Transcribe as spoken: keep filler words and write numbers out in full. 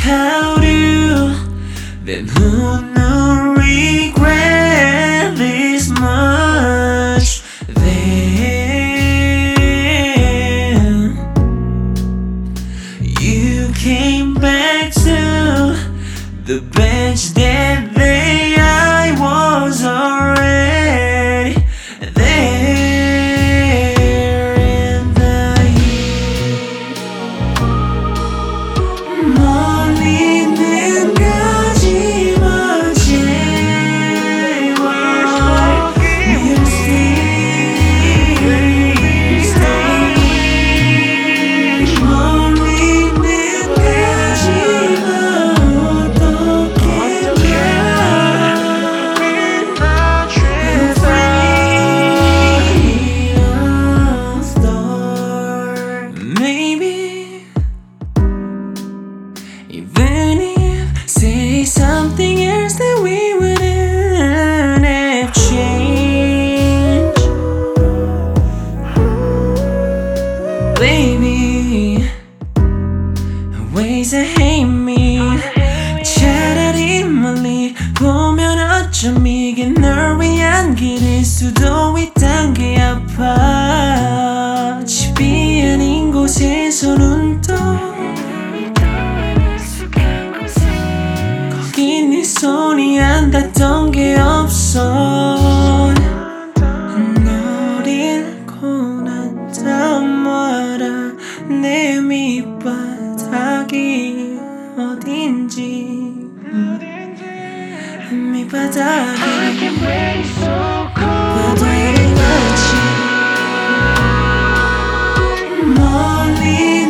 how to, then who knew regret this much then? You came back to the bench that day. I was already there in the heat. 멀리는 가지 마 제발. You stay, stay. 멀리는 가지 마. Maybe even if say something else that we wouldn't have changed, baby, ways I hate me. 차라리 멀리 보면 어쩜 이게 널 위한 길일 수도 있단 게 아파. 집이 아닌 곳에서는 또 거기 네 손이 안 닿던 게 없어. 널 잃고 난 다음 알아 내 밑바닥이 어딘지. 밑바닥이 바다에 같이 멀리